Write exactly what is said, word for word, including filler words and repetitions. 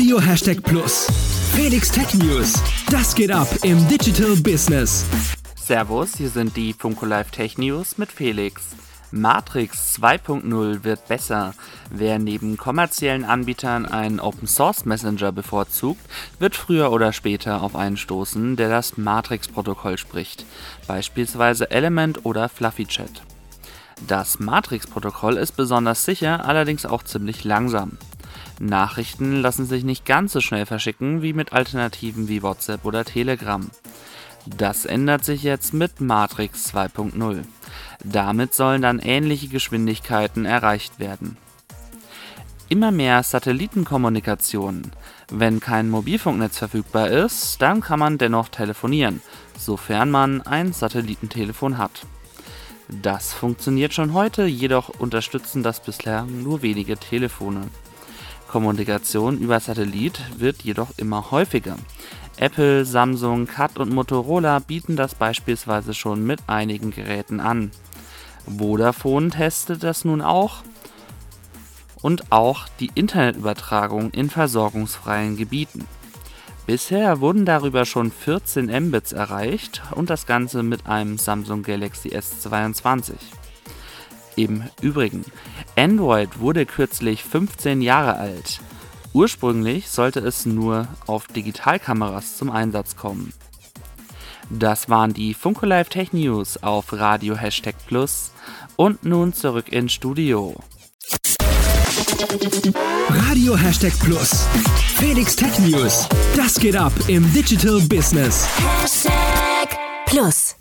Radio Hashtag Plus. Felix Tech News. Das geht ab im Digital Business. Servus, hier sind die Funko Live Tech News mit Felix. Matrix zwei Punkt null wird besser. Wer neben kommerziellen Anbietern einen Open-Source-Messenger bevorzugt, wird früher oder später auf einen stoßen, der das Matrix-Protokoll spricht, beispielsweise Element oder FluffyChat. Das Matrix-Protokoll ist besonders sicher, allerdings auch ziemlich langsam. Nachrichten lassen sich nicht ganz so schnell verschicken wie mit Alternativen wie WhatsApp oder Telegram. Das ändert sich jetzt mit Matrix zwei Punkt null. Damit sollen dann ähnliche Geschwindigkeiten erreicht werden. Immer mehr Satellitenkommunikation. Wenn kein Mobilfunknetz verfügbar ist, dann kann man dennoch telefonieren, sofern man ein Satellitentelefon hat. Das funktioniert schon heute, jedoch unterstützen das bislang nur wenige Telefone. Kommunikation über Satellit wird jedoch immer häufiger. Apple, Samsung, Cat und Motorola bieten das beispielsweise schon mit einigen Geräten an. Vodafone testet das nun auch und auch die Internetübertragung in versorgungsfreien Gebieten. Bisher wurden darüber schon vierzehn Mbits erreicht und das Ganze mit einem Samsung Galaxy S zweiundzwanzig. Im Übrigen, Android wurde kürzlich fünfzehn Jahre alt. Ursprünglich sollte es nur auf Digitalkameras zum Einsatz kommen. Das waren die Funko Live Tech News auf Radio Hashtag Plus und nun zurück ins Studio. Radio Hashtag Plus. Felix Tech News. Das geht ab im Digital Business. Hashtag Plus.